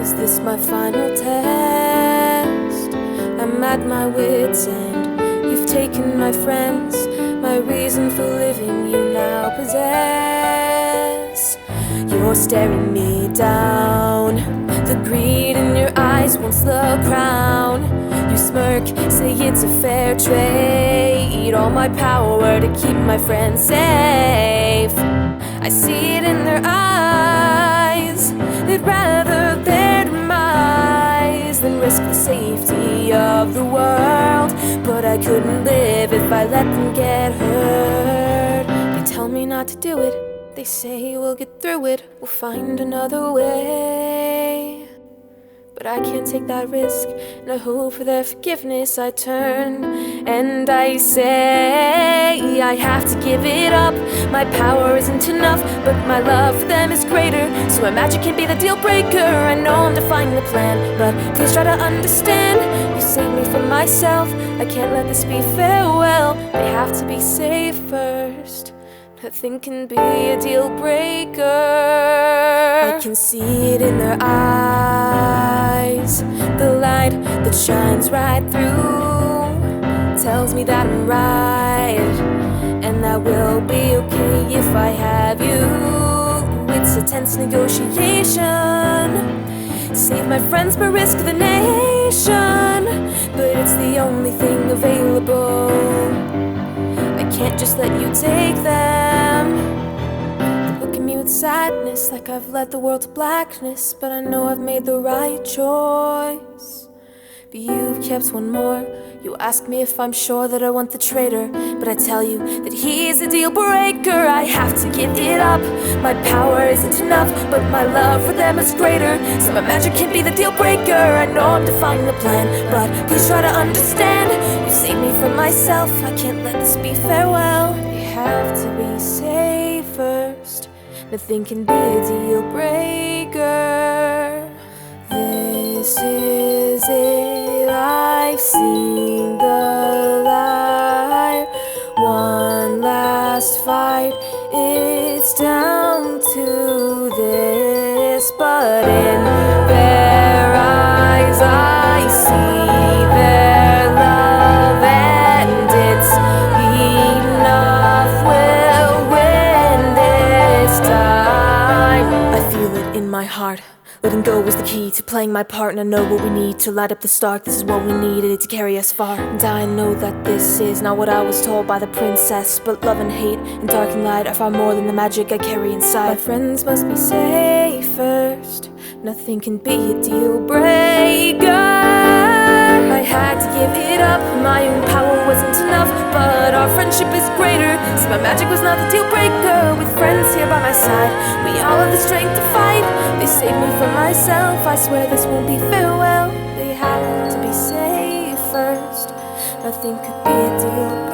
Is this my final test? I'm at my wit's end. You've taken my friends, my reason for living you now possess. You're staring me down, the greed in your eyes wants the crown. You smirk, say it's a fair trade, all my power to keep my friends safe. I see it in their eyes, they'd rather their demise than risk the safety of the world. But I couldn't live if I let them get hurt. They tell me not to do it, they say we'll get through it, we'll find another way. But I can't take that risk, and I hope for their forgiveness. I turn and I say I have to give it up. My power isn't enough, but my love for them is greater. So my magic can be the deal breaker. I know I'm defying the plan, but please try to understand. You saved me from myself, I can't let this be farewell. They have to be safe first. Nothing can be a deal breaker. I can see it in their eyes, the light that shines right through tells me that I'm right, and that we'll be okay if I have you. It's a tense negotiation, save my friends but risk the nation. But it's the only thing available, I can't just let you take them. They look at me with sadness, like I've led the world to blackness. But I know I've made the right choice. But you've kept one more. You ask me if I'm sure that I want the traitor, but I tell you that he's a deal breaker. I have to give it up. My power isn't enough, but my love for them is greater. So my magic can be the deal breaker. I know I'm defying the plan, but please try to understand. You saved me from myself, I can't let this be farewell. You have to be safe first. Nothing can be a deal breaker. This is it, I've seen the light. One last fight, it's down to this. But in their eyes I see their love, and it's enough. We'll win this time. I feel it in my heart. Letting go is the key to playing my part, and I know what we need to light up the spark. This is what we needed to carry us far. And I know that this is not what I was told by the princess, but love and hate and dark and light are far more than the magic I carry inside. My friends must be safe first. Nothing can be a deal breaker. I had to give it up, my own power wasn't enough, but our friendship is greater. So my magic was not the deal breaker. With friends here by my side, we all have the strength to fight. They saved me from myself, I swear this won't be farewell. They have to be safe first. Nothing could be a deal breaker.